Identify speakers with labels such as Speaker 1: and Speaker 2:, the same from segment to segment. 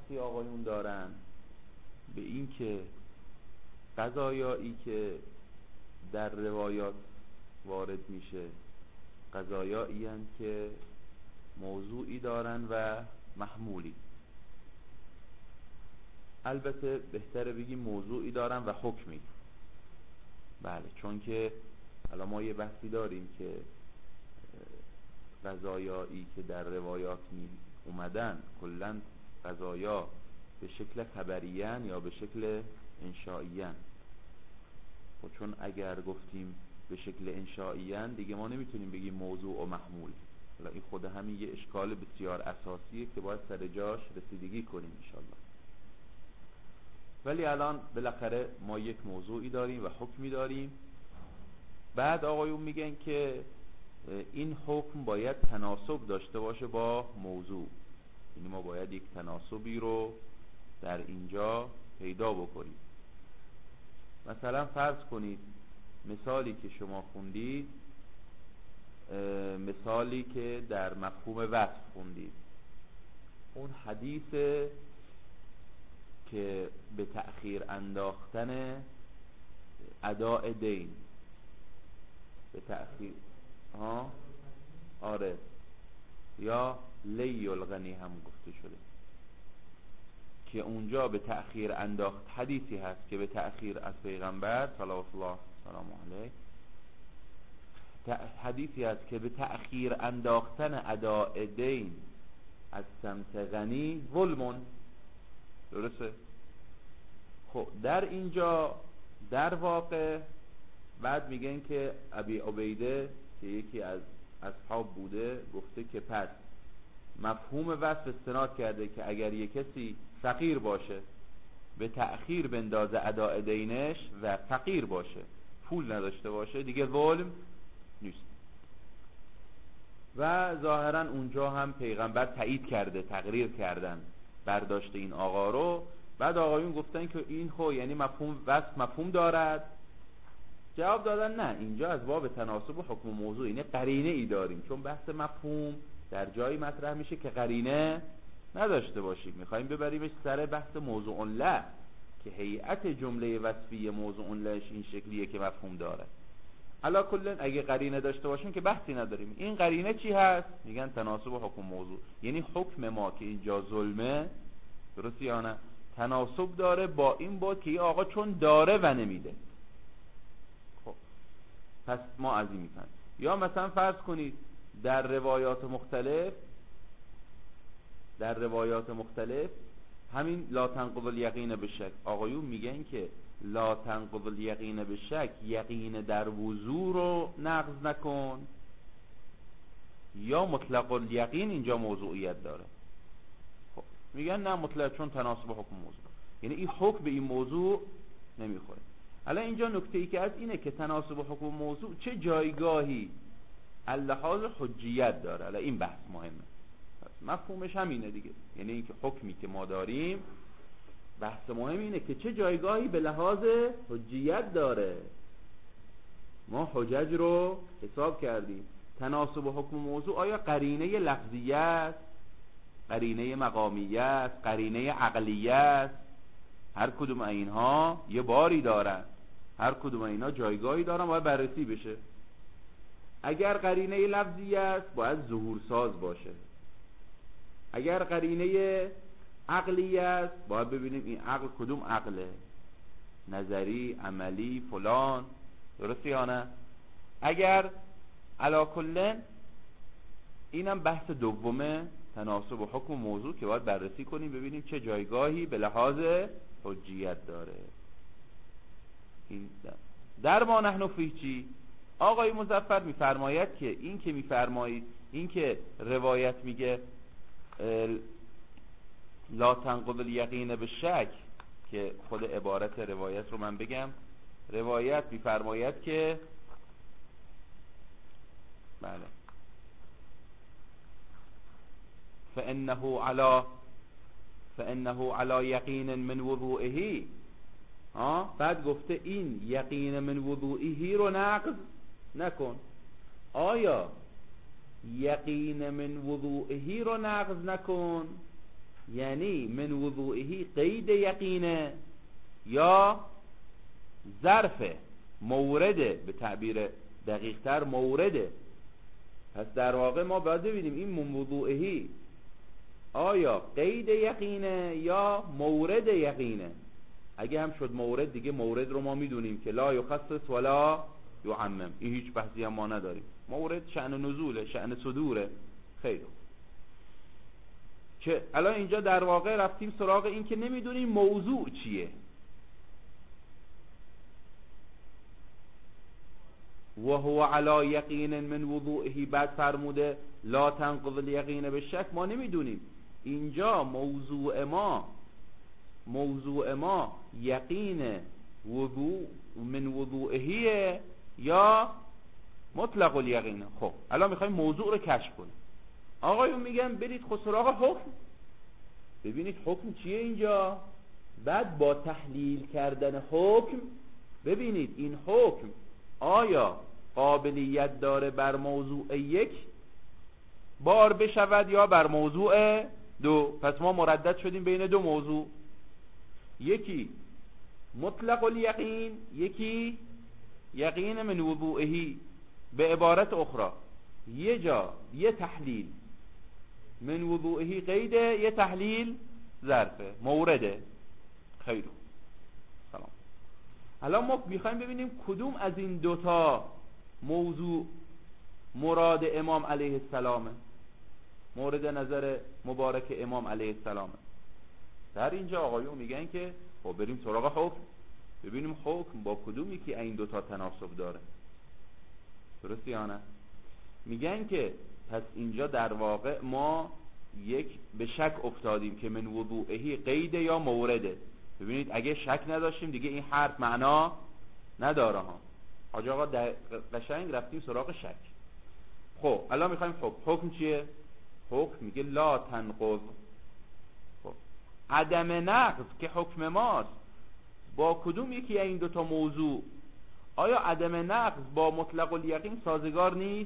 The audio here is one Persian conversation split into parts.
Speaker 1: بحثی آقایون دارن به این که قضایایی که در روایات وارد میشه قضایایی هستند که موضوعی دارن و محمولی. البته بهتره بگیم موضوعی دارن و حکمی. بله، چون که الان ما یه بحثی داریم که قضایایی که در روایات می اومدن کلن قضایا به شکل خبریان یا به شکل انشائیان. و چون اگر گفتیم به شکل انشائیان دیگه ما نمیتونیم بگیم موضوع و محمول. این خود همین یه اشکال بسیار اساسیه که باید سر جاش رسیدگی کنیم انشالله. ولی الان بالاخره ما یک موضوعی داریم و حکمی داریم. بعد آقایون میگن که این حکم باید تناسب داشته باشه با موضوع. یعنی ما باید یک تناسبی رو در اینجا پیدا بکنیم. مثلا فرض کنید مثالی که شما خوندید، مثالی که در مفهوم وصف خوندید، اون حدیث که به تأخیر انداختن اداء دین، به تأخیر آره، یا لی الغنی هم گفته شده که اونجا به تأخیر انداخت. حدیثی هست که به تأخیر از پیغمبر صلوات الله سلام علیه، حدیثی هست که به تأخیر انداختن اداء دین از سمت غنی ظلمون. درسته؟ خب در اینجا در واقع بعد میگن که ابی عبیده که یکی از اصحاب بوده گفته که پس مفهوم وصف استناد کرده که اگر یک کسی فقیر باشه به تأخیر بندازه اداء دینش و فقیر باشه پول نداشته باشه دیگه ظلم نیست. و ظاهرا اونجا هم پیغمبر تایید کرده، تقریر کردن برداشت این آقا رو. بعد آقایون گفتن که این خو یعنی مفهوم وصف مفهوم دارد. جواب دادن نه، اینجا از باب تناسب و حکم موضوع اینه قرینه ای داریم، چون بحث مفهوم در جایی مطرح میشه که قرینه نداشته باشیم. میخوایم ببریمش سر بحث موضوع له که هیئت جمله وصفی موضوع لهش این شکلیه که مفهوم داره. علا کلن اگه قرینه داشته باشیم که بحثی نداریم. این قرینه چی هست؟ میگن تناسب و حکم موضوع. یعنی حکم ما که اینجا ظلمه، درست یا نه، تناسب داره با این بود که این آقا چون داره و نمیده. خب پس ما از این میفهمیم. یا مثلا فرض کنید در روایات مختلف همین لا تنقض الیقین به شک، آقایون میگن که لا تنقض الیقین به شک، یقین در وضو رو نقض نکن، یا مطلق الیقین اینجا موضوعیت داره. خب میگن نه مطلق، چون تناسب حکم موضوع، یعنی این حکم به این موضوع نمیخوره. الان اینجا نکته ای که از اینه که تناسب حکم موضوع چه جایگاهی اللحاظ حجیت داره. الان این بحث مهمه، مفهومش همینه دیگه. یعنی اینکه حکمی که ما داریم بحث مهم اینه که چه جایگاهی به لحاظ حجیت داره. ما حجج رو حساب کردیم. تناسب حکم موضوع آیا قرینه لفظیه است، قرینه مقامیه است، قرینه عقلیه است؟ هر کدوم اینها یه باری دارن، هر کدوم اینها جایگاهی دارن، باید بررسی بشه. اگر قرینه لفظیه است باید ظهور ساز باشه. اگر قرینه عقلی است باید ببینیم این عقل کدوم عقله، نظری، عملی، فلان، درسته یا نه؟ اگر علا کلن اینم بحث دومه، تناسب و حکم موضوع که باید بررسی کنیم ببینیم چه جایگاهی به لحاظ حجیت داره. این در ما نحن فیه چی؟ آقای مظفر میفرماید که این که میفرمایید این که روایت میگه لا تنقض الیقین به شک، که خود عبارت روایت رو من بگم. روایت میفرماید که بله فانه علی یقین من وضوئه. بعد گفته این یقین من وضوئه رو نقض نکن. آیا یقین من وضوئه رو نقض نکن یعنی من وضوئه قید یقینه یا ظرف مورده، به تعبیر دقیق تر مورده. پس در واقع ما باید ببینیم این من وضوئه آیا قید یقینه یا مورد یقینه. اگه هم شد مورد، دیگه مورد رو ما میدونیم که لا یخصص ولا یعمم، این هیچ بحثی هم ما نداریم. مورد شأن نزوله، شأن صدوره. خیلی که الان اینجا در واقع رفتیم سراغ این که نمیدونیم موضوع چیه. و هو علی یقین من وضوئه، بعد فرموده لا تنقض الیقین بالشک. ما نمیدونیم اینجا موضوع ما یقین وضوء من وضوئه یا مطلق الیقین. خب الان میخوایم موضوع رو کشف کنیم. آقایون میگن برید خود سراغ حکم، ببینید حکم چیه اینجا، بعد با تحلیل کردن حکم ببینید این حکم آیا قابلیت داره بر موضوع یک بار بشود یا بر موضوع دو. پس ما مردد شدیم بین دو موضوع، یکی مطلق الیقین، یکی یقین من وضوئه. به عبارت اخرى یه جا یه تحلیل من وضوئه قیده، یه تحلیل ظرفه مورده. خیلی سلام. الان ما میخوایم ببینیم کدوم از این دوتا موضوع مراد امام علیه السلامه، مورد نظر مبارک امام علیه السلامه. در اینجا آقایون میگن که خب بریم سراغ حکم، ببینیم حکم با کدومی که این دوتا تناسب داره. درسته یا نه؟ میگن که پس اینجا در واقع ما یک به شک افتادیم که من وضوئه قید یا مورده. ببینید اگه شک نداشتیم دیگه این حرف معنا نداره ها. حاج آقا قشنگ رفتیم سراغ شک. خب الان میخوایم حکم چیه؟ حکم میگه لا تنقض. خب عدم نقض که حکم ماست با کدوم یکی این دوتا موضوع؟ آیا عدم نقض با مطلق الیقین سازگار نیست؟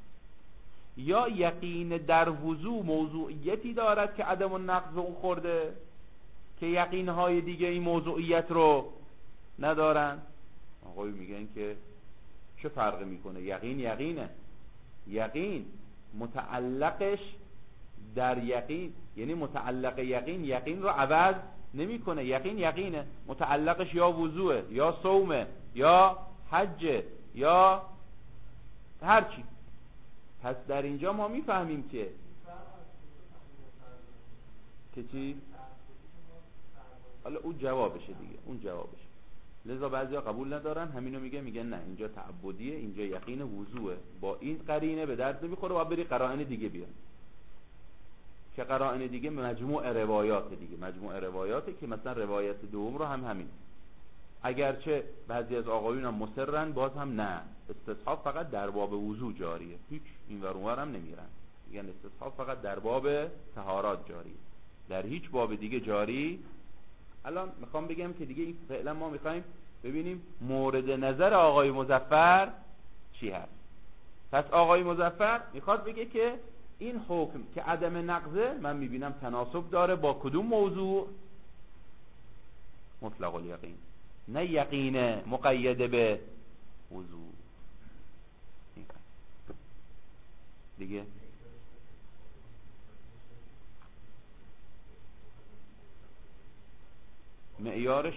Speaker 1: یا یقین در وضوع موضوعیتی دارد که عدم النقض اون خورده که یقینهای دیگه این موضوعیت رو ندارن؟ آقای میگن که چه فرقی میکنه؟ یقین یقینه. یقین متعلقش در یقین، یعنی متعلق یقین رو عوض نمیکنه. یقین یقینه، متعلقش یا وضوعه یا صومه یا حجه یا هر چی. پس در اینجا ما میفهمیم که چی؟ حالا اون جوابشه دیگه، اون جوابشه. لذا بعضیا قبول ندارن، همینو میگن نه اینجا تعبدیه، اینجا یقین وضوعه. با این قرینه به درد نمیخوره و بری قرائن دیگه بیان. که قرائن دیگه مجموع روایات دیگه، مجموع روایاته که مثلا روایت دوم رو همین. اگرچه بعضی از آقایون هم مصرن، باز هم نه، استصحاب فقط در باب وضو جاریه، هیچ این ور اون ور هم نمیرن. یعنی استصحاب فقط در باب طهارات جاریه، در هیچ باب دیگه جاری. الان میخوام بگم که دیگه فعلا ما میخوایم ببینیم مورد نظر آقای مظفر چی هست. پس آقای مظفر میخواد بگه که این حکم که عدم نقضه من میبینم تناسب داره با کدوم موضوع؟ مطلق الیقین، نه یقین مقید به وضوع. دیگه معیارش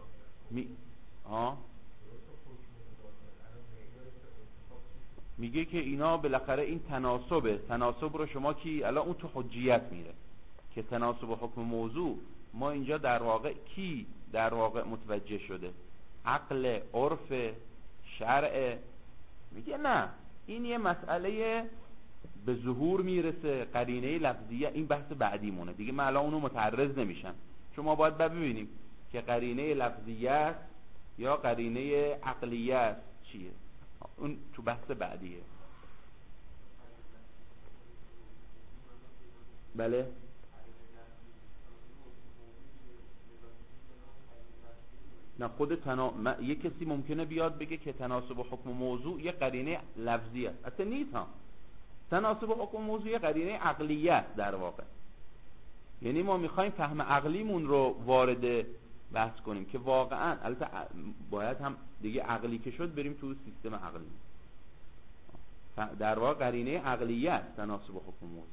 Speaker 1: میگه که اینا بالاخره این تناسب رو شما کی الان اون تو حجیت میره که تناسب حکم موضوع ما اینجا در واقع کی در واقع متوجه شده؟ عقل، عرف، شرع. میگه نه این یه مسئله به ظهور میرسه، قرینه لفظیه. این بحث بعدی مونه دیگه، من الان اونو متعرض نمیشم. شما باید ببینیم که قرینه لفظیه یا قرینه عقلیه چیه، اون تو بحث بعدیه. بله نه خود یه کسی ممکنه بیاد بگه که تناسب حکم موضوع یه قرینه لفظیه، اصلا نیست ها. تناسب حکم موضوع یه قرینه عقلیه در واقع. یعنی ما میخوایم فهم عقلیمون رو وارد بحث کنیم که واقعا البته باید هم دیگه عقلی که شد بریم تو سیستم عقلی، در واقع قرینه عقلیت تناسب حکم موضوع.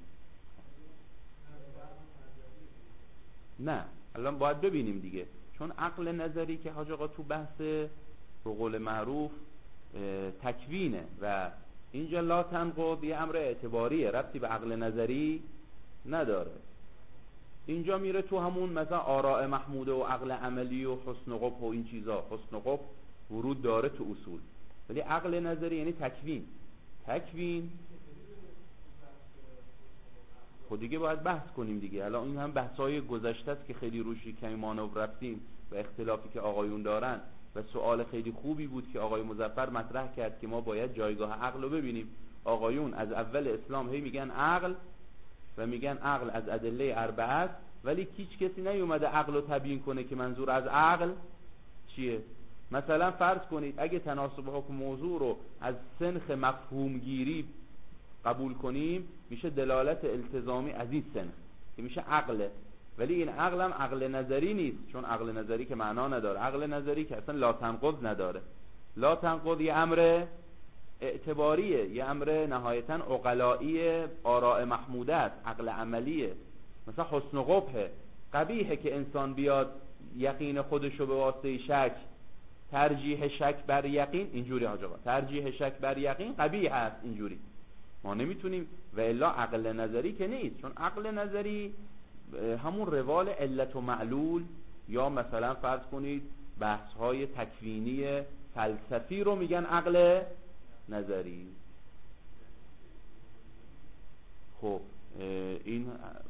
Speaker 1: نه الان باید ببینیم دیگه، چون عقل نظری که حاج آقا تو بحث به قول معروف تکوینه و اینجا لا تنقض یه امر اعتباریه، ربطی به عقل نظری نداره. اینجا میره تو همون مثلا آراء محموده و عقل عملی و حسن و قبح و این چیزا. حسن و قبح ورود داره تو اصول، ولی عقل نظری یعنی تکوین خود دیگه باید بحث کنیم دیگه. الان این هم بحث‌های گذشته است که خیلی روشی کمی مانور رفتیم و اختلافی که آقایون دارن و سوال خیلی خوبی بود که آقای مظفر مطرح کرد که ما باید جایگاه عقل رو ببینیم. آقایون از اول اسلام هی میگن عقل و میگن عقل از ادله اربعه است، ولی هیچ کسی نیومده عقل رو تبیین کنه که منظور از عقل چیه. مثلا فرض کنید اگه تناسب حکم موضوع رو از سنخ مفهومگیری قبول کنیم میشه دلالت التزامی از این سنخ که میشه عقله، ولی این عقل هم عقل نظری نیست، چون عقل نظری که معنا نداره. عقل نظری که اصلا لا تنقض نداره. لا تنقض یه امر اعتباریه، یه امر نهایتا عقلایی آراء محموده است، عقل عملیه. مثلا حسن و قبحه، قبیحه که انسان بیاد یقین خودشو به واسطه شک، ترجیح شک بر یقین، اینجوری حاج آقا ترجیح شک بر یقین قبیح است، اینجوری ما نمیتونیم. و الا عقل نظری که نیست، چون عقل نظری همون روال علت و معلول یا مثلا فرض کنید بحث های تکوینی فلسفی رو میگن عقل نظری. خب این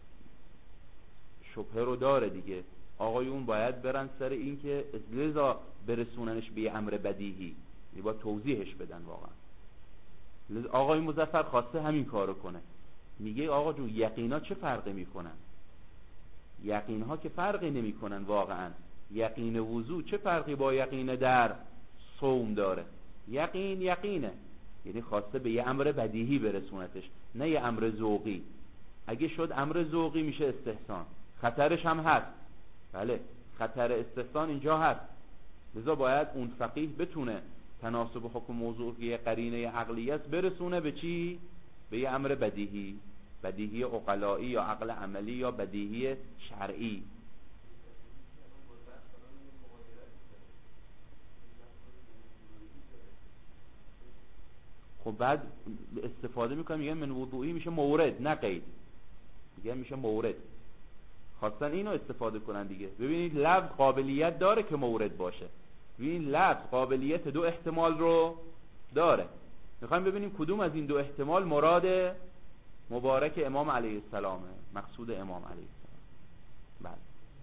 Speaker 1: شبهه رو داره دیگه. آقایون باید برن سر این که لذا برسوننش به امر بدیهی، با توضیحش بدن. واقعا آقای مظفر خواسته همین کارو کنه. میگه آقا جون یقینا چه فرقی میکنن؟ یقینها که فرقی نمیکنن واقعا. یقین وضو چه فرقی با یقین در صوم داره؟ یقین یقینه، یعنی خواسته به یه امر بدیهی برسونتش، نه یه امر ذوقی. اگه شد امر ذوقی میشه استحسان، خطرش هم هست. بله خطر استحسان اینجا هست. لذا باید اون فقیه بتونه تناسب حکم موضوع که یه قرینه عقلیت برسونه به چی؟ به یه امر بدیهی، بدیهی عقلایی یا عقل عملی یا بدیهی شرعی. خب بعد استفاده میکنم میگن من وضوعی میشه مورد نه قید، میگن میشه مورد. خواستن اینو استفاده کنن دیگه. ببینید لفظ قابلیت داره که مورد باشه. ببینید لفظ قابلیت دو احتمال رو داره. میخوایم ببینیم کدوم از این دو احتمال مراد مبارک امام علیه السلامه، مقصود امام علیه السلام. بله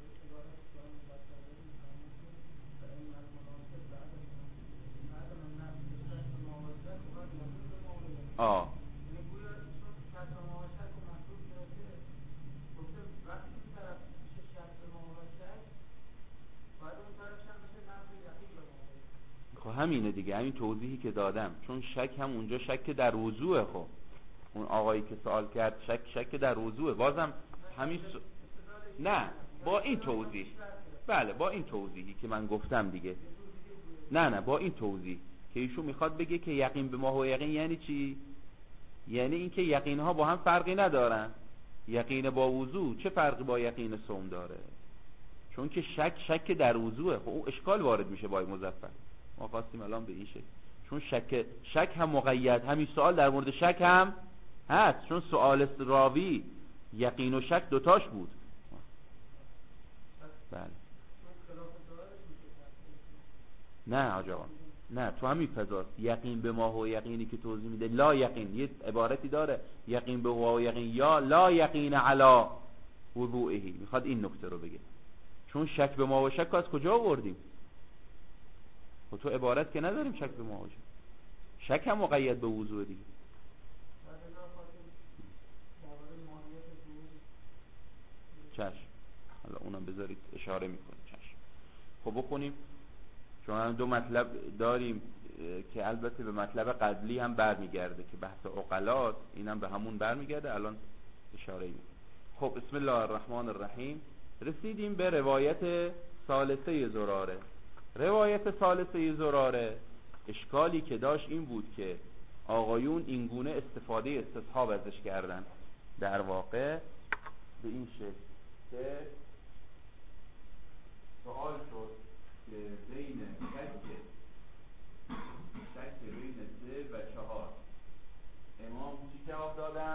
Speaker 1: خب همینه دیگه، همین توضیحی که دادم. چون شک هم اونجا شک در وضوعه. خب اون آقایی که سوال کرد شک در وضوعه. بازم همین نه با این توضیح، بله با این توضیحی که من گفتم دیگه. نه با این توضیح که ایشون میخواد بگه که یقین به ما و یقین یعنی چی؟ یعنی اینکه یقین ها با هم فرقی ندارن. یقین با وضو چه فرقی با یقین صوم داره؟ چون که شک در وضوعه. خب اون اشکال وارد میشه با مظفر. ما خواستیم الان به این شکل، چون شک هم مقید، همین سوال در مورد شک هم هست، چون سوال راوی یقین و شک دوتاش بود. بله نه آجا نه، تو همین فضاست. یقین به ما و یقینی که توضیح میده لا یقین، یه عبارتی داره یقین به ما و یقین یا لا یقین علی وضوئه، میخواد این نکته رو بگه. چون شک به ما و شک از کجا آوردیم؟ خب تو عبارت که نداریم شک به ما و شک هم مقید به وضوء دیگه. چشم، حالا اونم بذارید اشاره میکنه. چشم. خب بخونیم، چون هم دو مطلب داریم که البته به مطلب قبلی هم برمیگرده که بحث عقلاست، اینم به همون برمیگرده. الان اشاره میکنه. خب بسم الله الرحمن الرحیم. رسیدیم به روایت ثالثه زراره. روایت ثالثه زراره اشکالی که داشت این بود که آقایون اینگونه استفاده استصحاب ازش کردن، در واقع به این شکل که سوال شد که بین شک بین 3 و 4 امام چی جواب دادن؟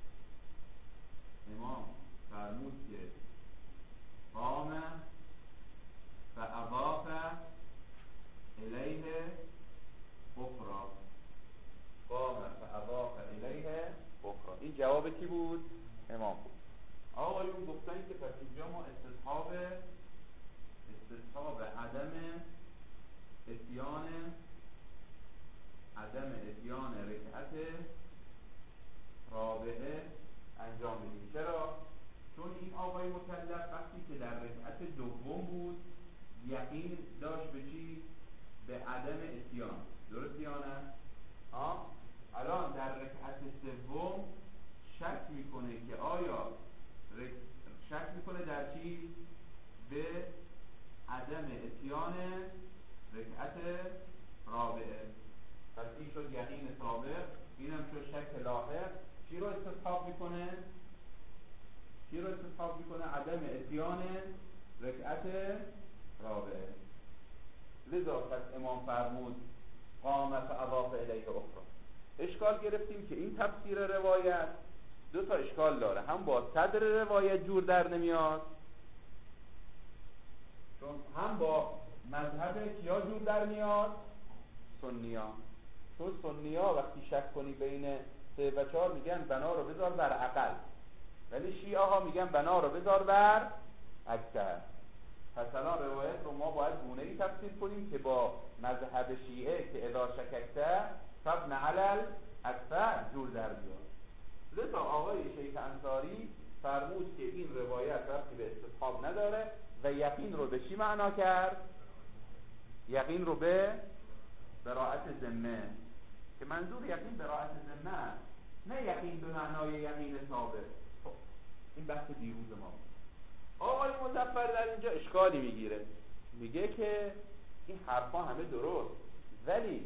Speaker 1: امام فرمود که قام و اضاف الیه اخرى. قام و اضاف الیه اخرى. این جواب کی بود؟ امام بود. آقایون گفتن که پس اینجا ما استصحاب عدم اتیان رکعت رابعه انجام بدیم. چرا؟ چون این آقای مکلف وقتی که در رکعت دوم بود یقین داشت به چی؟ به عدم اتیان. درست یا نه؟ الان در رکعت سوم شک میکنه که آیا شک میکنه در چی؟ به عدم اتیان رکعت رابعه. پس این شد یقین سابق، این هم شد شک لاحق. چی رو استصحاب میکنه؟ عدم اتیان رکعت رابعه. لذا پس امام فرمود قام فاضاف الیه اخرى. اشکال گرفتیم که این تفسیر روایت دو تا اشکال داره. هم با صدر روایت جور در نمیاد، چون هم با مذهب کیا جور در میاد؟ سنیا. چون سنیا وقتی شک کنی بین 3 و 4 میگن بنا رو بذار بر اقل، ولی شیعه ها میگن بنا رو بذار بر اکثر. پس الان روایت رو ما باید گونه‌ای تفسیر کنیم که با مذهب شیعه که اذا شککت فابن علی اکثر جور در بیاد. لذا آقای شیخ انصاری فرمود که این روایت ربطی به استصحاب نداره و یقین رو به چی معنا کرد؟ یقین رو به براءت ذمه، که منظور یقین براءت ذمه نه یقین به معنای یقین ثابت. خب این بحث دیروز ما. آقای مظفر در اینجا اشکالی میگیره، میگه که این حرفا همه درست، ولی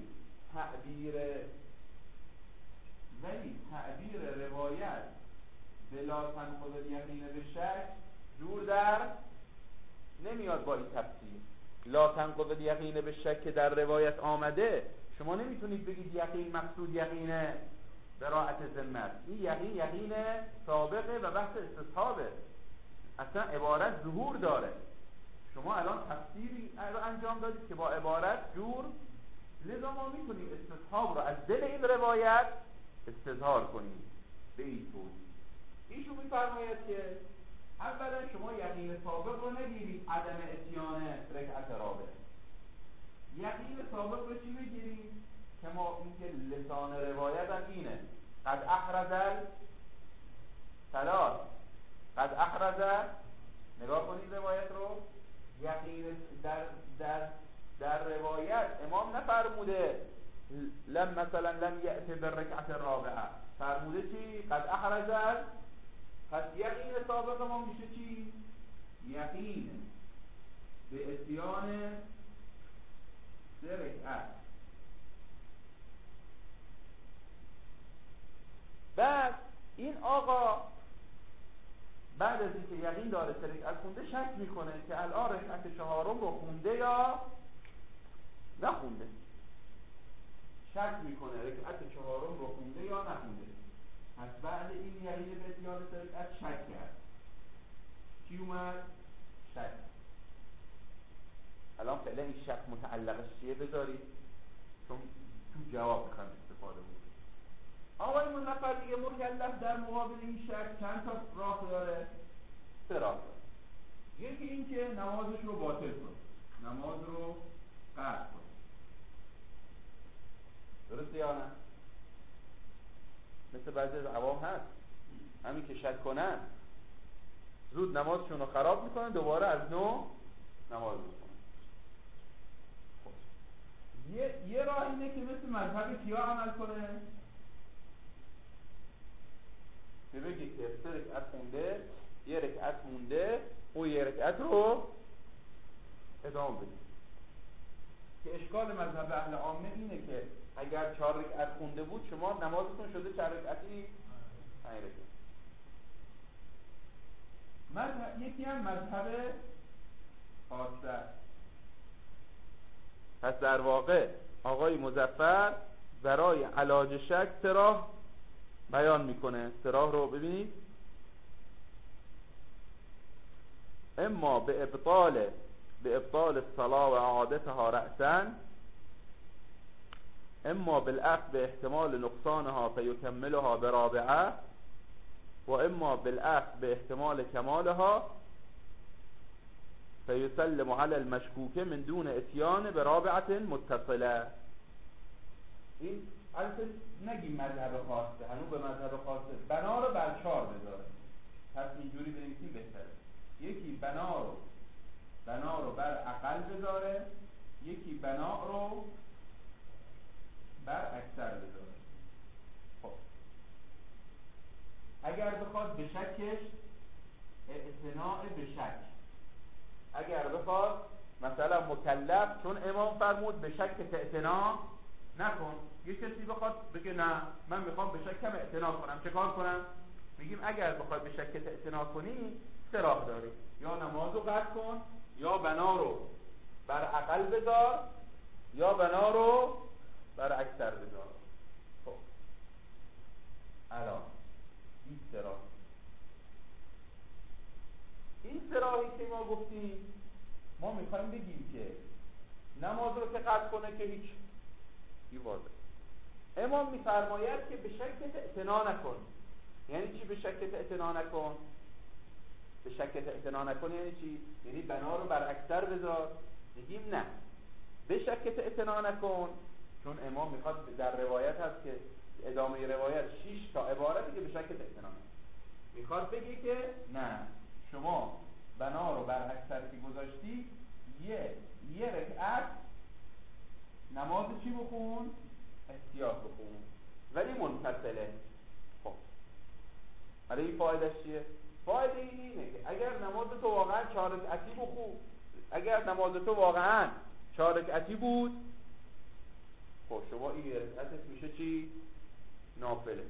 Speaker 1: تعبیر روایت بلا تنقض الیقین به شک جور در نمیاد با این تفسیر. لا تنقض الیقین به شک که در روایت آمده، شما نمیتونید بگید یقین مقصود یقین براءت ذمه است. این یقین سابقه و بحث استصحابه، اصلا عبارت ظهور داره. شما الان تفسیری رو انجام دادید که با عبارت جور، لذا ما میتونیم استصحاب رو از دل این روایت استظهار کنیم به این توضیح. ایشون میفرماید که اولا شما یقین سابق رو نگیرید عدم اتیان رکعت رابعه. یقین سابق رو چی میگیریم؟ که ما اینکه لسان روایت هم اینه قد احرز ثلاث، قد احرز. نگاه کنید روایت رو. یقین در روایت امام نفرموده مثلا لم یأت بالرکعت الرابعه، فرموده چی؟ قد احرز. پس یقین سابق ما میشه چی؟ یقین به اتیان 3 رکعت. بعد این آقا بعد از اینکه یقین داره 3 رکعت خونده شک میکنه که الان رکعت 4 رو خونده یا نخونده. شک میکنه رکعت 4 رو خونده یا نخونده. پس بعد این یقین به اتیان 3 رکعت شک کرد. چی اومد؟ شک. الان فعلا این شک متعلقش چیه بذارید، چون تو جواب میخوام استفاده بود. آقای مظفر دیگه مکلف در مقابل این شک چند تا راه داره؟ 3 راه داره. یکی این که نمازش رو باطل کنه، نماز رو قطع کنه. درسته یا نه؟ مثل بعضی از عوام هست همین که شک کنن زود نمازشون رو خراب میکنن، دوباره از نو نماز میکنن. خب یه راه اینه که مثل مذهب کیا عمل کنه، که بگی که 3 رکعت خونده یه رکعت مونده، اون یه رکعت رو ادامه بدید. که اشکال مذهب اهل عامه اینه که اگر 4 رکعت خونده بود شما نمازتون شده 4 رکعتی 5 رکعت. یکی هم مذهب خاصه. پس در واقع آقای مظفر برای علاج شک 3 راه بیان میکنه. 3 راه رو ببینید. اما به ابطال الصلاة و اعادتها رأسا، اما بالاخذ به احتمال نقصانها فیکملها برابعه، و اما بالاخذ به احتمال کمالها فیسلم علی المشکوک من دون اتیان برابعه متصله. این البته نگیم مذهب خاصه، هنوز به مذهب خاصه بنا رو بر 4 بذاره. پس اینجوری بنویسیم بهتره. یکی بنا رو بر اقل بذاره، یکی بنا رو بر اکثر بذاره. خب اگر بخواد به شکش اعتناء به شک، اگر بخواد مثلا مکلف، چون امام فرمود به شک اعتنا نکن، یه کسی بخواد بگه نه من میخوام به شکم اعتنا کنم، چه کار کنم؟ میگیم اگر بخواد به شکت اعتنا کنی 3 راه داری، یا نمازو قطع کن، یا بنا رو بر اقل بذار، یا بنا رو بر اکثر بذار. خب الان این 3 راه، این 3 راهی که ما گفتیم، ما میخوایم بگیم که نماز رو که قطع کنه که هیچ واضح. امام میفرماید که به شکت اعتنا نکن. یعنی چی به شکت اعتنا نکن؟ به شکت اعتنا نکن یعنی چی؟ یعنی بنا رو بر اکثر بذار. میگیم نه، به شکت اعتنا نکن، چون امام میخواد، در روایت هست که ادامه روایت 6 تا عبارتی که به شکت اعتنا نکن، میخواد بگی که نه، شما بنا رو بر اکثر که گذاشتی یه رکعت نماز چی بخون؟ احتیاط بخون، ولی منفصله. خب برای این فایدهش چیه؟ فایده اینه که اگر نماز تو واقعا 4 رکعتی بخون، اگر نماز تو واقعا 4 رکعتی بود، خب شما این رکعتش میشه چی؟ نافله،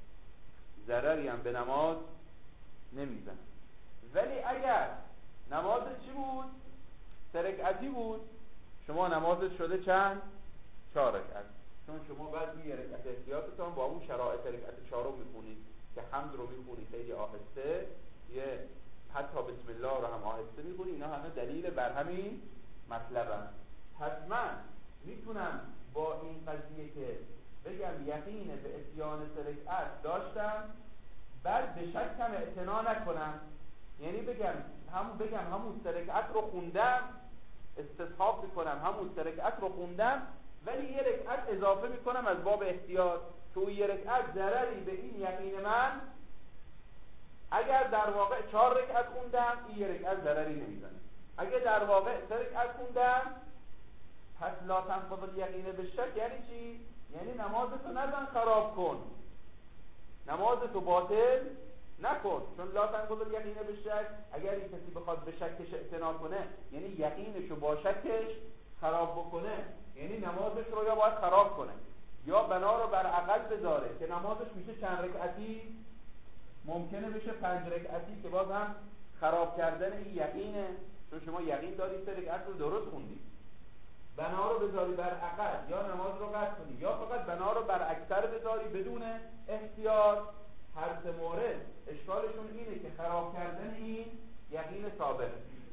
Speaker 1: ضرری هم به نماز نمیزنه. ولی اگر نماز چی بود؟ 3 رکعتی بود، شما نمازت شده چند؟ 4 رکعت. چون شما بعد یه رکعت احتیاطتون با اون شرایط رکعت 4 رو میخونید که حمد رو میخونید خیلی آهسته، یه حتی بسم الله رو هم آهسته میخونید. اینا همه دلیل بر همین مطلب هست. پس من میتونم با این قضیه که بگم یقین به اتیان 3 رکعت داشتم، بعد به شکم اعتنا نکنم، یعنی بگم همون 3 رکعت رو خوندم، استصحاب میکنم همون 3 رکعت رو خوندم، ولی یه رکعت اضافه میکنم از باب احتیاط، که اون یه رکعت ضرری به این یقین من، اگر در واقع 4 رکعت خوندم این یه رکعت ضرری نمیزنه، اگر در واقع 3 رکعت خوندم پس لا تنقض الیقین بالشک. یعنی چی؟ یعنی نمازتو نزن خراب کن، نمازتو باطل نکن، چون لا تنقض الیقین بالشک، اگر این کسی بخواد به شکش اعتنا کنه یعنی یقینشو با شکش خراب بکنه، یعنی نمازش رو یا باید خراب کنه یا بنا رو بر اقل بذاره که نمازش میشه چند رکعتی، ممکنه بشه 5 رکعتی که باز هم خراب کردن این یقینه، چون شما یقین داری 3 رکعت رو درست خوندی. بنا رو بذاری بر اقل، یا نماز رو قطع کنی، یا فقط بنا رو بر اکثر بذاری بدون احتیاط. هر 3 مورد اشکالشون اینه که خراب کردن این یقین ثابت.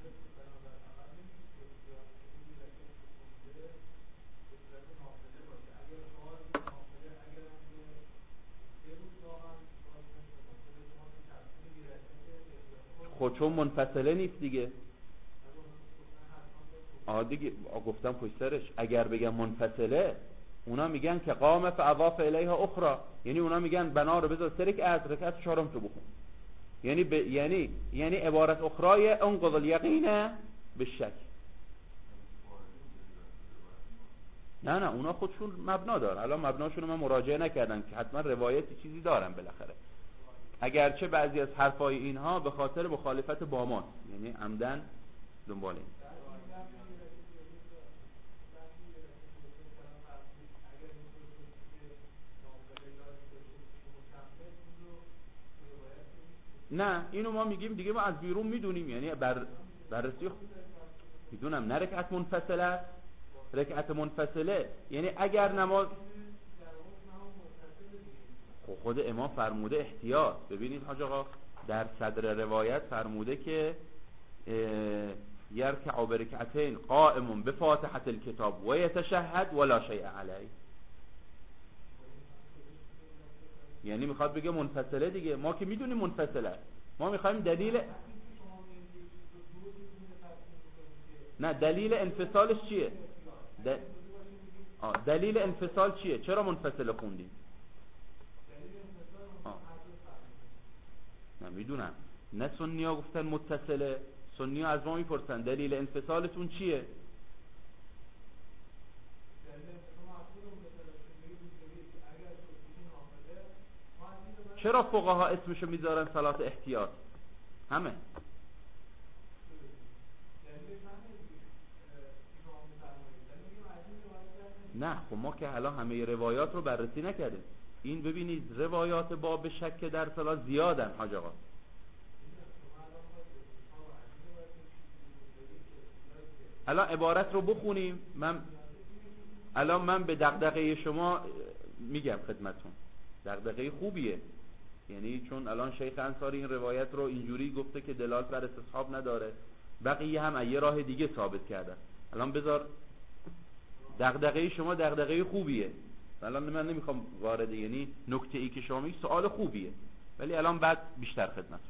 Speaker 1: خود چون منفصله نیست دیگه. دیگه گفتم پشت سرش، اگر بگم منفصله اونا میگن که قام فاضاف الیها اخرى، یعنی اونا میگن بنا رو بذار 3 رکعت 4 تو بخون، یعنی عبارت اخرای انقض الیقین بالشک. نه اونا خودشون مبنا دارن. الان مبناشون من مراجعه نکردم که حتما روایتی چیزی دارن بالاخره. اگرچه بعضی از حرفای اینها به خاطر مخالفت با ماست، یعنی عمدن دنبال این. نه اینو ما میگیم دیگه، ما از بیرون میدونیم، یعنی بررسی میدونم نه رکعت منفصله است. رکعت منفصله یعنی اگر نماز خود امام فرموده احتیاط. ببینید حاج آقا در صدر روایت فرموده که یرکع برکعتین قائم بفاتحة الكتاب و یتشهد ولا شیء علیه، یعنی میخواد بگه منفصله دیگه. ما که میدونیم منفصله، ما میخوایم دلیل، نه دلیل انفصالش چیه؟ دلیل انفصال چیه؟ چرا منفصله خوندیم؟ نمیدونم، نه سنی‌ها گفتن متصله، سنی‌ها از ما میپرسن دلیل انفصالتون چیه؟ چرا فقها اسمشو میذارن صلات احتیاط؟ همه نه خب ما که الان همه روایات رو بررسی نکردیم. این ببینید روایات باب شک در صلات زیادن حاج آقا. الان عبارت رو بخونیم. من به دغدغه شما میگم خدمتتون، دغدغه خوبیه، یعنی چون الان شیخ انصاری این روایت رو اینجوری گفته که دلالت بر استصحاب نداره، بقیه هم یه راه دیگه ثابت کردن. الان بذار دغدغه شما دغدغه خوبیه، الان من نمیخوام وارد، یعنی نکته ای که شما میگی سوال خوبیه، ولی الان بعد بیشتر خدمت.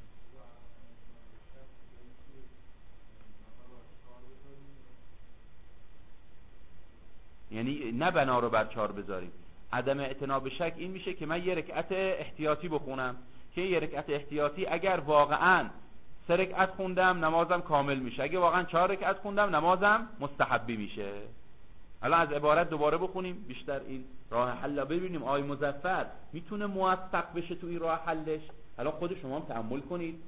Speaker 1: یعنی نه بنا رو بر 4 بذاریم. عدم اعتنا به شک این میشه که من یه رکعت احتیاطی بخونم، که یه رکعت احتیاطی اگر واقعا 3 رکعت خوندم نمازم کامل میشه، اگه واقعا 4 رکعت خوندم نمازم مستحبی میشه. الان از عبارت دوباره بخونیم بیشتر این راه حل ببینیم آقای مظفر میتونه موفق بشه تو این راه حلش. الان خود شما هم تأمل کنید.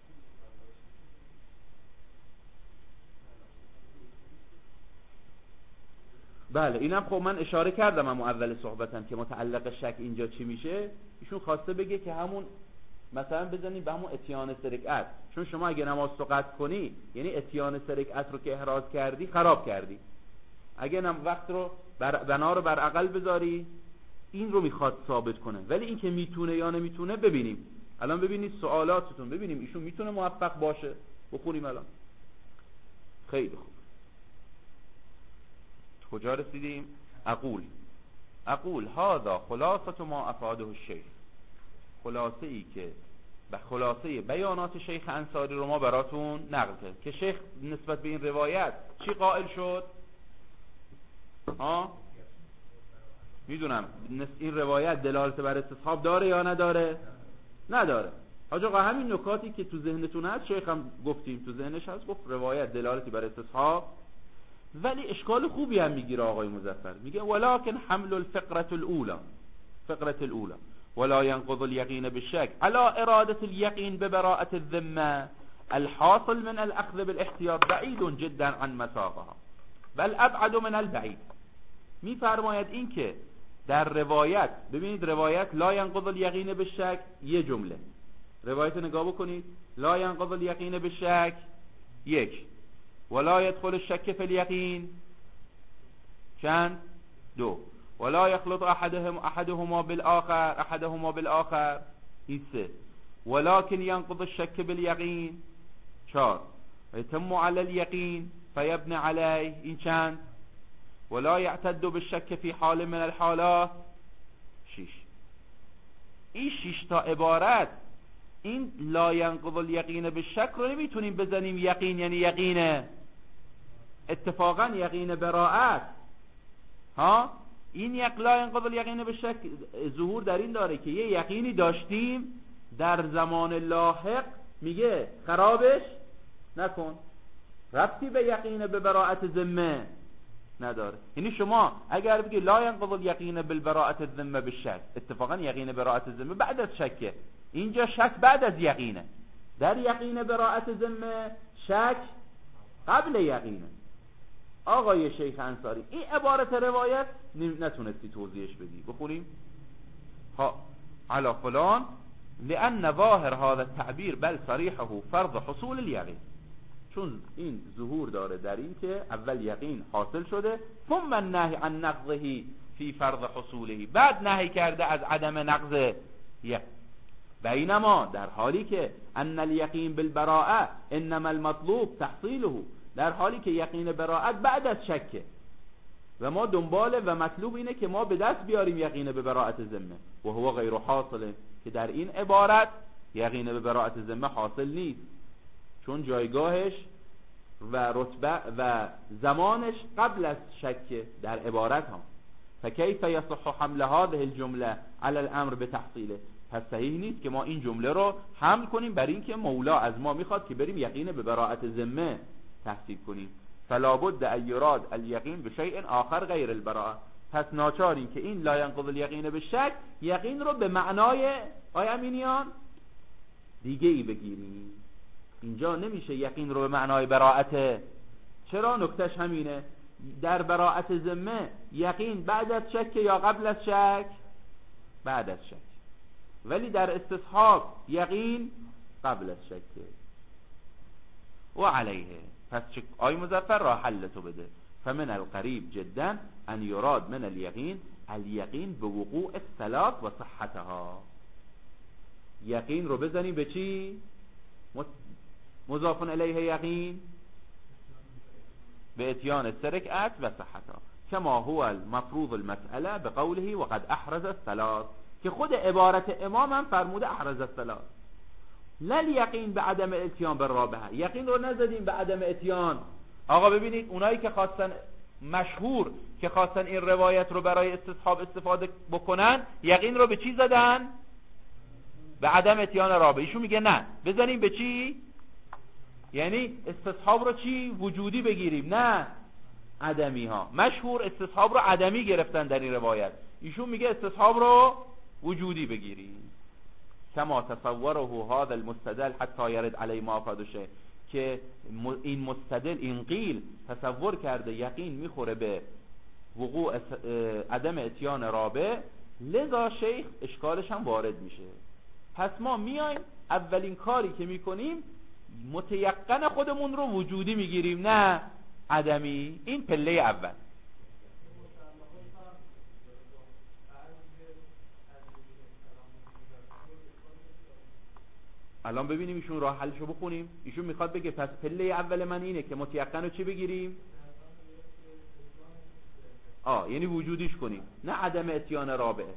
Speaker 1: بله اینم خب من اشاره کردم اما اول صحبتم که متعلق شک اینجا چی میشه. ایشون خواسته بگه که همون مثلا بزنید به همون اتیان 3 رکعت، چون شما اگه نماز رو قطع کنی یعنی اتیان 3 رکعت رو که احراز کردی خراب کردی. اگه وقت رو بنا رو بر عقل بذاری، این رو میخواد ثابت کنه. ولی این که میتونه یا نمیتونه ببینیم. الان ببینید سوالاتتون، ببینیم ایشون میتونه موفق باشه. بخونیم الان. خیلی خوب. کجا رسیدیم؟ اقول هذا خلاصه ما افاده الشیخ. خلاصه ای که خلاصه بیانات شیخ انصاری رو ما براتون نقل کرد که شیخ نسبت به این روایت چی قائل شد؟ میدونم این روایت دلالت بر استصحاب داره یا نداره؟ نداره. حاج آقا همین نکاتی که تو ذهنتون هست شیخ هم گفتیم تو ذهنش هست، گفت روایت دلالتی بر استصحاب، ولی اشکال خوبی هم میگیره آقای مظفر. میگه ولكن حمل الفقرة الاولى ولا ينقض اليقين بالشك على اراده اليقين ببراءة الذمه الحاصل من الاخذ بالاحتياط بعيد جدا عن مساقها بل ابعد من البعيد. میفرماید این که در روایت، ببینید روایت لا ينقض اليقين بالشك، یه جمله روایت نگاه بکنید، لا ينقض اليقين بالشك 1 ولا يدخل الشك في اليقين چند 2 ولا يخلط احدهما بالاخر این 3 ولكن ينقض الشك باليقين 4 يتم على اليقين فيبنى عليه این چند ولا يعتد بالشك في حال من الحالات 6. این 6 تا عبارت، این لا ينقض اليقين بالشك رو نمیتونیم بزنیم یقین یعنی یقینه، اتفاقا یقین براءت. این لا ينقض اليقين بالشك ظهور در این داره که یه یقینی داشتیم در زمان لاحق، میگه خرابش نکن، ربطی به یقین به براءت ذمه نداره. یعنی شما اگر بگی لا ينقض اليقين بالبراءة الذمه بالشك، اتفاقا یقین براءت ذمه بعد از شکه، اینجا شک بعد از یقینه. در یقین براءت ذمه شک قبل یقینه. آقای شیخ انصاری این عبارت روایت نتونستی توضیحش بدی، بخونیم ها علی فلان لأن ظاهر هذا التعبیر بل صریحه فرض حصول الیقین، چون این ظهور داره در این که اول یقین حاصل شده ثم النهی عن نقضه فی فرض حصوله، بعد نهی کرده از عدم نقض یقین. بینما در حالی که ان الیقین بالبراءه انما المطلوب تحصیله، در حالی که یقین براءت بعد از شکه و ما دنباله و مطلوب اینه که ما به دست بیاریم یقین به براءت ذمه و هو غیر حاصله، که در این عبارت یقین به براءت ذمه حاصل نیست، چون جایگاهش و رتبه و زمانش قبل از شک در عبارت ها. فکیف یصح حمل هذه الجمله علی الامر بتحصیله، پس صحیح نیست که ما این جمله رو حمل کنیم بر این که مولا از ما میخواد که بریم یقین به براءت ذمه تحصیل کنیم. فلا بد ان یراد الیقین بشیء آخر غیر البراءه، پس ناچاریم که این لا ینقض الیقین بالشک یقین رو به معنای امینیان دیگه ای بگیریم. اینجا نمیشه یقین رو به معنای براءت. چرا؟ نکتهش همینه، در براءت ذمه یقین بعد از شک یا قبل از شک؟ بعد از شک، ولی در استصحاب یقین قبل از شک. و علیه، پس آی مظفر را حلتو بده. فمن القریب جدا ان یراد من الیقین الیقین به وقوع الثلاث و صحتها، یقین رو بزنیم به چی؟ مضاف الیه یقین به اتیان سرکعت و صحتها، کما هو المفروض المسئله بقوله وقد احرز الثلاث، که خود عبارت امام هم فرموده احرز الثلاث. لل یقین به عدم اتیان بالرابعه، یقین رو نزدیم به عدم اتیان. آقا ببینید اونایی که خواستن مشهور که خواستن این روایت رو برای استصحاب استفاده بکنن، یقین رو به چی زدن؟ به عدم اتیان رابعه. ایشون میگه نه، بزنیم به چی؟ یعنی استصحاب رو چی؟ وجودی بگیریم، نه عدمی ها. مشهور استصحاب رو عدمی گرفتن در این روایت، ایشون میگه استصحاب رو وجودی بگیریم. کما تصوره هذا المستدل حتی يرد علی ما فادشه، که این مستدل این قیل تصور کرده یقین میخوره به وقوع عدم اتیان رابع، لذا شیخ اشکالش هم وارد میشه. پس ما میایم اولین کاری که میکنیم متیقن خودمون رو وجودی میگیریم، نه عدمی. این پله اول. الان ببینیم ایشون راه حلشو بخونیم. ایشون میخواد بگه پس پله اول من اینه که متیقن رو چی بگیریم؟ یعنی وجودیش کنیم، نه عدم اتیان رابعه.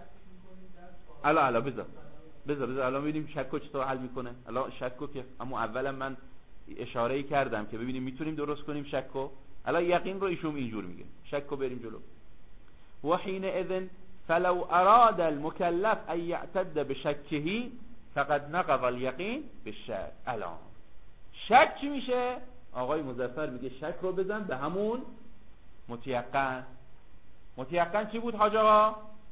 Speaker 1: الان بذار الان ببینیم شکو چطور حل میکنه. الان شکو که اما اولا من اشاره‌ای کردم که ببینیم میتونیم درست کنیم شکو. الان یقین رو ایشون اینجور میگه، شکو بریم جلو. و حین اذن فلو اراد المکلف ان یعتد بشکه فقد نقض الیقین بالشک. الان شک چی میشه؟ آقای مظفر میگه شک رو بزن به همون متیقن. متیقن چی بود حاج آقا؟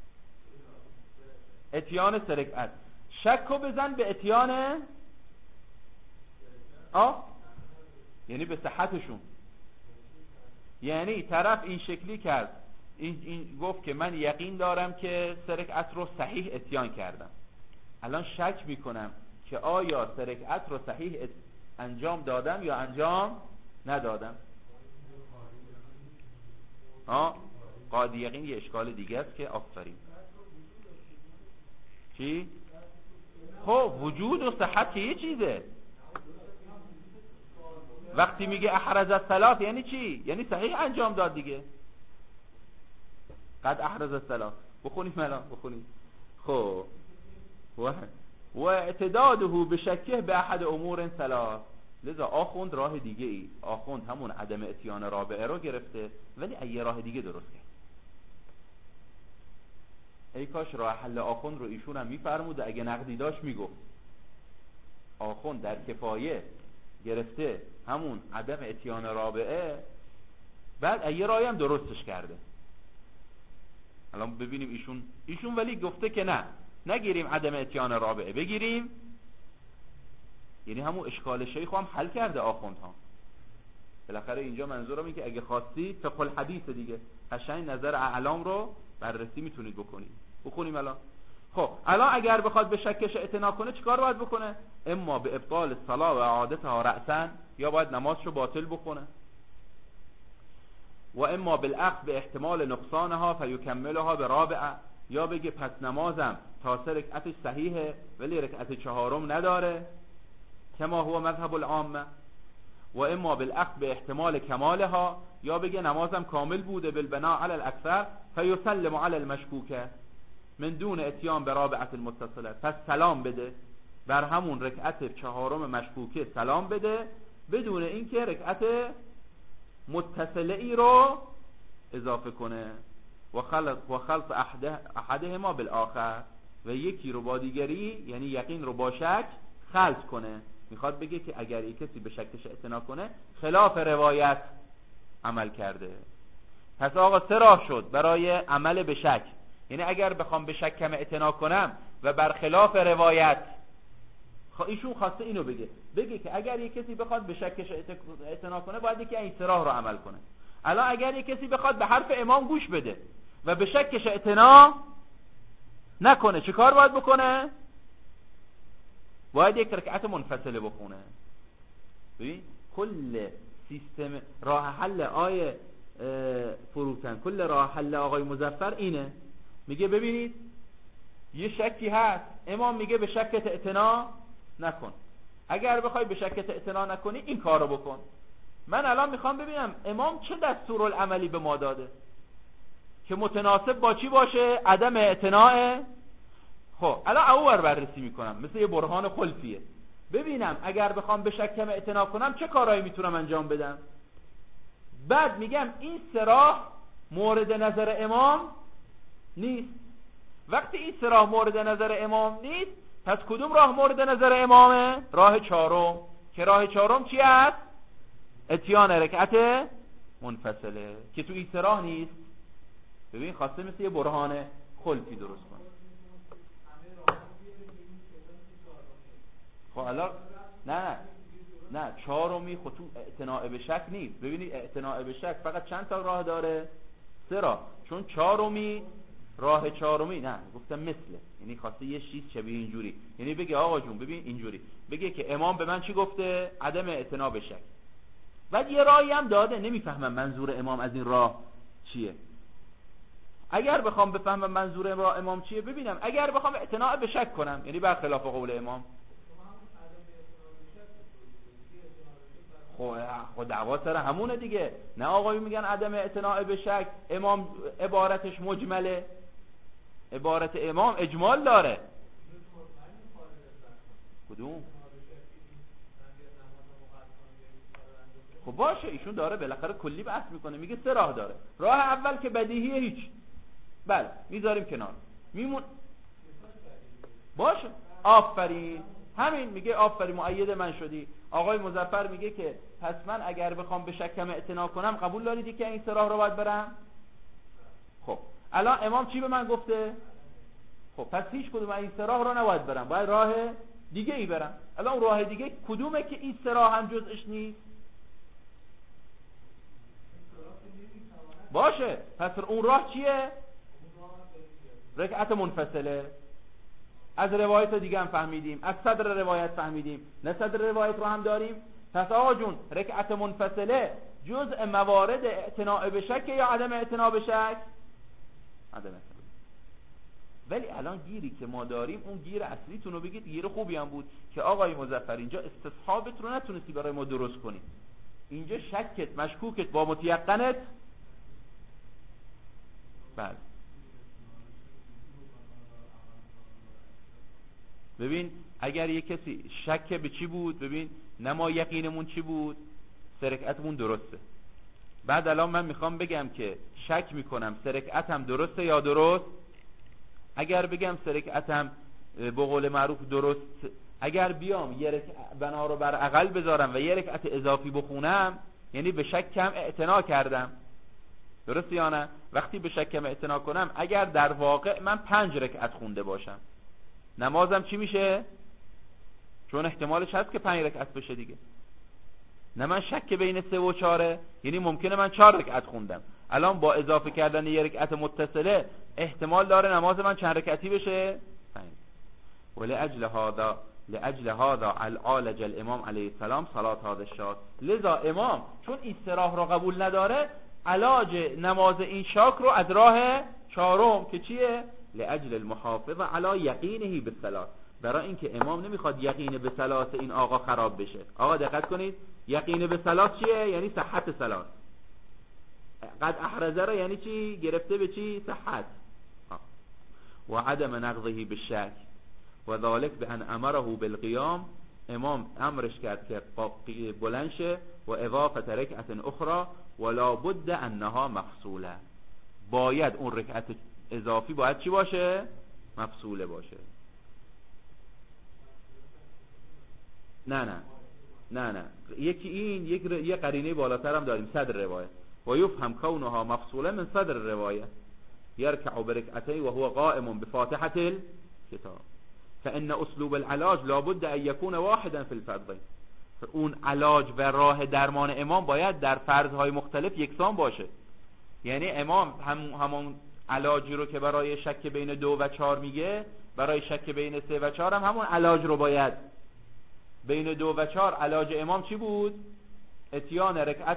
Speaker 1: اتیان سرکعت. شک رو بزن به اتیان یعنی به صحتشون. یعنی طرف این شکلی کرد، این گفت که من یقین دارم که سرکعت رو صحیح اتیان کردم، الان شک میکنم که آیا سرکعت رو صحیح انجام دادم یا انجام ندادم. قاعده یقین یه اشکال دیگه است که آفرین. چی؟ خب وجود و صحت که یه چیزه. وقتی میگه احرز الصلاة یعنی چی؟ یعنی صحیح انجام داد دیگه. قد احرز الصلاة. بخونیم الان، بخونیم. خب و اعتداده بشکه به احد امور ثلاث. لذا آخوند راه دیگه ای، آخوند همون عدم اتیان رابعه رو گرفته ولی یه راه دیگه درست کرد. ای کاش راه حل آخوند رو ایشون هم میفرمود، اگه نقدی داشت میگفت. آخوند در کفایه گرفته همون عدم اتیان رابعه، بعد یه راهی هم درستش کرده. الان ببینیم ایشون ولی گفته که نه، نگیریم عدم اتیان رابعه بگیریم. یعنی همون اشکال شیخ هم حل کرده آخوندها. بالاخره اینجا منظورم این که اگه خواستید فقه الحدیث دیگه قشنگ نظر اعلام رو بررسی میتونید بکنید. بخونیم الان. خب الان اگر بخواد به شکش اعتنا کنه چیکار باید بکنه؟ اما به ابطال الصلاه و اعادتها رأسا، یا باید نمازشو باطل بکنه، و اما بالاخذ به احتمال نقصانها فیکملها به رابعه، یا بگه پس نمازم تا 3 رکعتش صحیحه ولی رکعت 4م نداره کما هو مذهب العامه، و اما بالاخذ به احتمال کمالها، یا بگه نمازم کامل بوده بالبناء علی الاکثر فیسلم علی المشکوکه من دون اتیان به رابعه المتصله، پس سلام بده بر همون رکعت 4م مشکوکه، سلام بده بدون اینکه رکعت متصله ای رو اضافه کنه، و خلط احدهما بالاخر، و یکی رو با دیگری یعنی یقین رو با شک خلط کنه. میخواد بگه که اگر یک کسی به شکش اعتنا کنه خلاف روایت عمل کرده. پس آقا 3 راه شد برای عمل به شک. یعنی اگر بخوام به شکم اعتنا کنم و برخلاف روایت، ایشون خواسته اینو بگه که اگر یک کسی بخواد به شکش اعتنا کنه باید یکی این 3 راه رو عمل کنه. الان اگر یک کسی بخواد به حرف امام گوش بده و به شکش اعتنا نکنه چه کار باید بکنه؟ باید یک رکعت منفصله بخونه. ببین کل سیستم راه حل آیه فروتن، کل راه حل آقای مظفر اینه. میگه ببینید یه شکی هست، امام میگه به شکت اعتنا نکن، اگر بخوای به شکت اعتنا نکنی این کارو بکن. من الان میخوام ببینم امام چه دستورالعملی به ما داده که متناسب با چی باشه؟ عدم اعتناء. خب الان اول بررسی میکنم مثل یه برهان خلفیه، ببینم اگر بخوام به شکم اعتنا کنم چه کارهایی میتونم انجام بدم. بعد میگم این 3 راه مورد نظر امام نیست. وقتی این 3 راه مورد نظر امام نیست، پس کدوم راه مورد نظر امامه؟ راه 4م، که راه 4م چی است؟ اتیان رکعت منفصله، که تو این 3 راه نیست. ببین خواسته مثل یه برهان خلفی درست کنه. خب الان نه 4می خب تو اعتناء به شک نیست. ببینید اعتناء به شک فقط چند تا راه داره؟ 3 راه. چون 4می راه 4می نه گفتم مثله، یعنی خواسته یه چیز شبیه اینجوری، یعنی بگه آقا جون ببین اینجوری بگه که امام به من چی گفته؟ عدم اعتناء به شک. بعد یه راهی هم داده، نمیفهمم منظور امام از این راه چیه. اگر بخوام بفهمم منظور امام چیه، ببینم اگر بخوام اعتناء به شک کنم یعنی برخلاف قول امام، خب دعوا سر همونه دیگه. نه آقایون میگن عدم اعتناء به شک، امام عبارتش مجمله، عبارت امام اجمال داره. کدوم؟ خب باشه ایشون داره بالاخره کلی بحث میکنه، میگه 3 راه داره. راه اول که بدیهیه هیچ، بله میذاریم کنار، میمون باشه آفرین، همین میگه آفرین مؤید من شدی. آقای مظفر میگه که پس من اگر بخوام به شکم اعتنا کنم قبول دارید که این 3 راه رو باید برم؟ خب الان امام چی به من گفته؟ خب پس هیچ کدوم این 3 راه رو نباید برم، باید راه دیگه ای برم. الان اون راه دیگه کدومه که این 3 راه هم جزءش نیست؟ باشه پس اون راه چیه؟ رکعت منفصله. از روایت دیگه هم فهمیدیم، از صدر روایت فهمیدیم، نه صدر روایت رو هم داریم. پس آقا جون رکعت منفصله جزء موارد اعتناء به شک یا عدم اعتناء به شک؟ عدم اعتناء. ولی الان گیری که ما داریم اون گیر اصلیتون رو بگید، گیر خوبی هم بود که آقای مظفر اینجا استصحابت رو نتونستی برای ما درست کنی. اینجا شکت مشکوکت با متیقنت. بله ببین اگر یک کسی شک به چی بود، ببین نما یقینمون چی بود؟ 3 رکعتمون درسته. بعد الان من میخوام بگم که شک میکنم 3 رکعتم درسته یا درست. اگر بگم 3 رکعتم به قول معروف درست، اگر بیام یه رکعت بنا رو بر اقل بذارم و یه رکعت اضافی بخونم یعنی به شکم اعتنا کردم، درست یا نه؟ وقتی به شکم اعتنا کنم اگر در واقع من 5 رکعت خونده باشم نمازم چی میشه؟ چون احتمالش هست که 5 رکعت بشه دیگه. نه من شک بین 3 و 4، یعنی ممکنه من 4 رکعت خوندم، الان با اضافه کردن 1 رکعت متصله احتمال داره نماز من چند رکعتی بشه؟ 5. لأجل هذا عالج الامام علیه السلام صلاة هذا الشاک. لذا امام چون استراح را قبول نداره، علاج نماز این شاک رو از راه چهارم که چیه؟ لأجل المحافظه علی یقینه بالصلاة، برای اینکه امام نمیخواد یقین به صلات این آقا خراب بشه. آقا دقت کنید، یقین به صلات چیه؟ یعنی صحت صلات. قد احرزه را یعنی چی؟ گرفته به چی؟ صحت. و عدم نقضه بالشک و ذالک بان امره بالقیام، امام امرش کرد که بلند شه، و اضافه رکعت اخرى ولا بد انها مفصوله، باید اون رکعت اضافی باید چی باشه؟ مفصوله باشه. نه یکی این یک قرینه بالاتر هم داریم، صدر روایت. و یفهم کونها مفصوله من صدر روایت یرکع برکعتین و هو قائم بفاتحه الكتاب، فان اسلوب العلاج لابد ان یکون واحدا فی الفرضین. اون علاج و راه درمان امام باید در فرضهای مختلف یکسان باشه. یعنی امام همون علاجی رو که برای شک بین 2 و 4 میگه، برای شک بین 3 و 4 هم همون علاج رو باید. بین 2 و 4 علاج امام چی بود؟ اتیان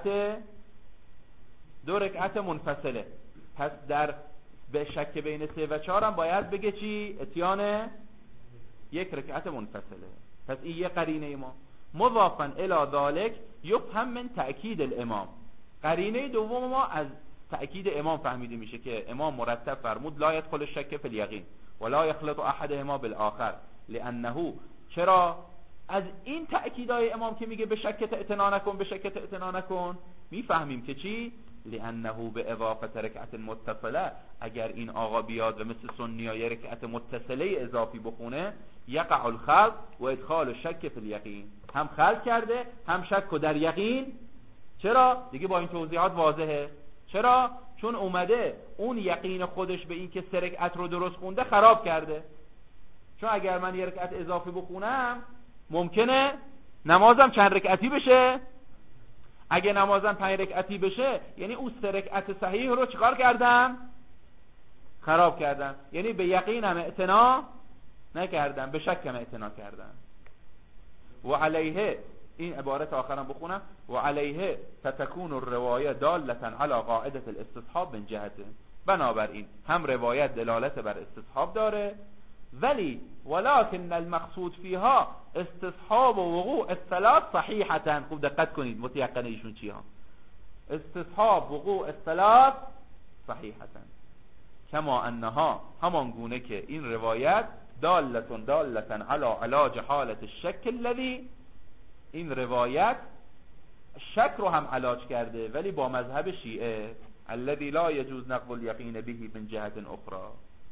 Speaker 1: 2 رکعت منفصله. پس در به شک بین 3 و 4 هم باید بگه چی؟ اتیان 1 رکعت منفصله. پس این یه قرینه امام. مضافا الی ذالک یفهم من تأکید الامام. قرینه دوم ما از تأکید امام فهمیده میشه که امام مرتب فرمود لا يدخل الشک فی الیقین ولا یخلط احدهما بالآخر، لانه چرا از این تأکیدای امام که میگه به شک اعتنا نکن میفهمیم که چی؟ لانه به اضافه رکعت متصله، اگر این آقا بیاد و مثل سنی‌ها یه رکعت متصله اضافی بخونه، یقع الخلط و ادخال الشک فی الیقین، هم خلط کرده هم شک در یقین. چرا؟ دیگه با این توضیحات واضحه. چرا؟ چون اومده اون یقین خودش به این که 3 رکعت رو درست خونده خراب کرده. چون اگر من یه رکعت اضافی بخونم ممکنه نمازم چند رکعتی بشه. اگه نمازم 5 رکعتی بشه یعنی اون 3 رکعت صحیح رو چیکار کردم؟ خراب کردم. یعنی به یقینم اعتنا نکردم، به شکم اعتنا کردم. و علیه، این عبارت آخرم بخونم، و علیه فتكون الروایه دالتا علی قاعده الاستصحاب من جهته، بنابراین هم روایت دلالت بر استصحاب داره، ولی ولكن المقصود فيها استصحاب وقوع الثلاث صحیحتا. خوب دقت کنید متيقن ایشون چی ها؟ استصحاب وقوع الثلاث صحیحتا، کما انها، همان گونه که این روایت دالتا علی علاج حالت الشک الذی، این روایت شک رو هم علاج کرده ولی با مذهب شیعه، الذي لا يجوز نقض اليقين به من جهت اخرى.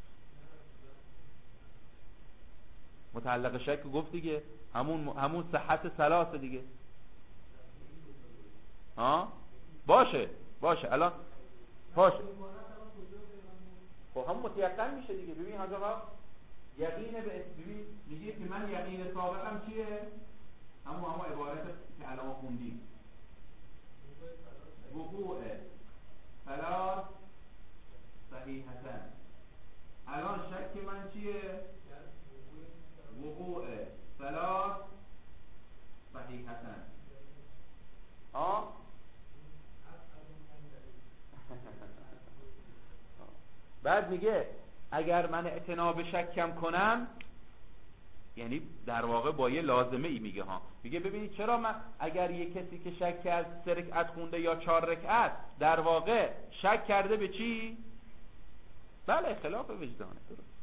Speaker 1: متعلق شک گفت دیگه، همون صحت صلات دیگه. باشه الان باشه، خب هم متيقن میشه دیگه. ببین حالا یقین به ببین میگه که من یقین سابقم چیه؟ همون عبارت که الان خوندیم، وقوع ثلاث صحیحتن. الان شک من چیه؟ وقوع ثلاث صحیحتن. بعد میگه اگر من اعتنا به شکم کنم، یعنی در واقع با یه لازمه ای میگه میگه ببینید چرا من اگر یه کسی که شک کرد 3 رکعت خونده یا 4 رکعت، در واقع شک کرده به چی؟ بله خلاف وجدانه.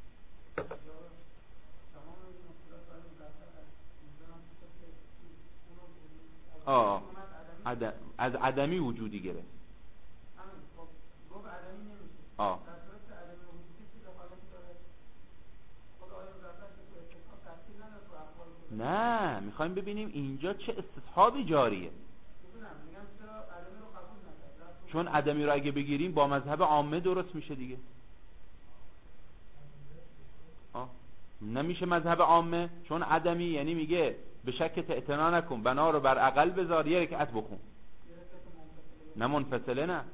Speaker 1: از عدمی وجودی گرفت. نه میخوایم ببینیم اینجا چه استصحابی جاریه. چون عدمی رو اگه بگیریم با مذهب عامه درست میشه دیگه. نمیشه مذهب عامه، چون عدمی یعنی میگه به شک اعتنا نکن، بنا رو بر عقل بذار، یه رکعت بخون. نه منفصله، نه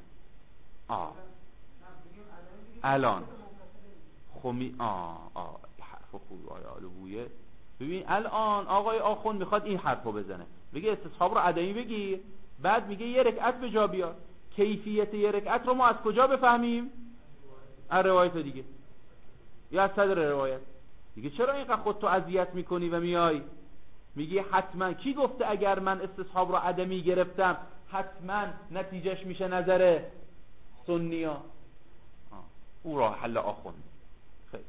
Speaker 1: الان خمی حرف خوب آیا بویه. ببین الان آقای آخوند میخواد این حرفو بزنه، بگه استصحاب رو عدمی بگیر، بعد میگه یه رکعت به جا بیار. کیفیت یه رکعت رو ما از کجا بفهمیم؟ از روایت دیگه یا از صدر روایت دیگه. چرا اینقدر خودتو اذیت میکنی و میای میگی حتما کی گفته اگر من استصحاب رو عدمی گرفتم حتما نتیجهش میشه نظر سنیا؟ او راه حل آخوند. خیلی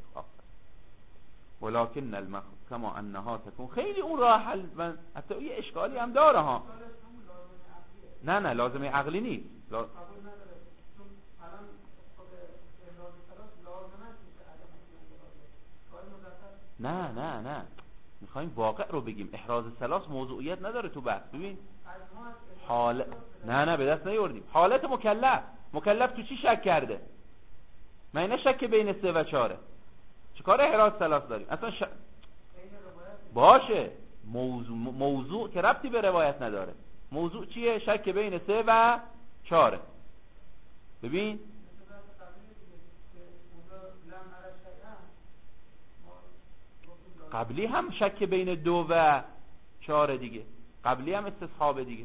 Speaker 1: ولکن المخ کما انها تکون، خیلی اون راه حل من حتی یه اشکالی هم داره ها. نه لازمه عقلی نیست. نه میخوایم واقع رو بگیم. احراز ثلاث موضوعیت نداره تو بحث. ببین حالت نه به دست نیاوردیم. حالت مکلف تو چی شک کرده؟ من نه شک بین 3 و 4. چیکار احراز ثلاث داریم اصلا باشه موضوع که ربطی به روایت نداره. موضوع چیه؟ شک بین 3 و 4. ببین قبلی هم شک بین 2 و 4 دیگه، قبلی هم استصحاب دیگه.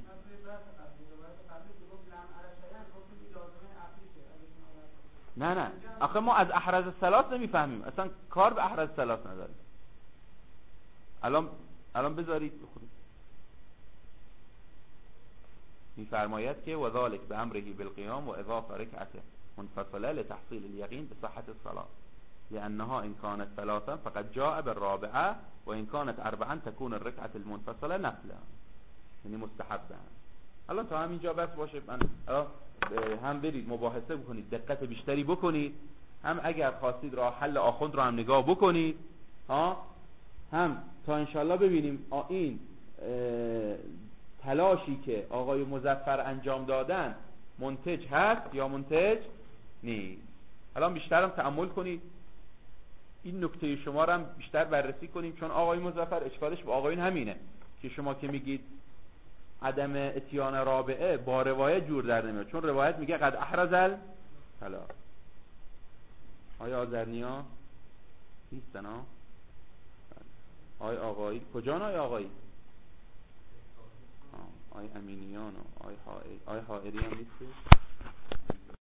Speaker 1: نه آخه ما از احراز ثلاث نمیفهمیم، اصلا کار به احراز ثلاث نداریم. الان بذارید بخونید. میفرماید که وذالک بامره بالقیام و اضافه رکعته منفصله لتحصیل اليقین بصحة الصلاة لانها ان كانت ثلاثا فقد جاء بالرابعه و ان كانت اربعا تكون الركعه المنفصله نفلا، یعنی مستحبه. الان تا همینجا بس باشه. من هم برید مباحثه بکنید، دقت بیشتری بکنید، هم اگر خواستید راه حل آخوند رو هم نگاه بکنید هم تا انشالله ببینیم این تلاشی که آقای مظفر انجام دادن منتج هست یا منتج نیست. الان بیشتر هم تأمل کنید، این نکته شما رو هم بیشتر بررسی کنیم، چون آقای مظفر اشکالش با آقایون همینه که شما که میگید عدم اتیان رابعه با روایت جور در نمیاد، چون روایت میگه قد احرز الطلاق. آیا آذرنیا نیستن ها؟ آقایی کجان؟ آقایی امینیان و آقای حائری هم نیست.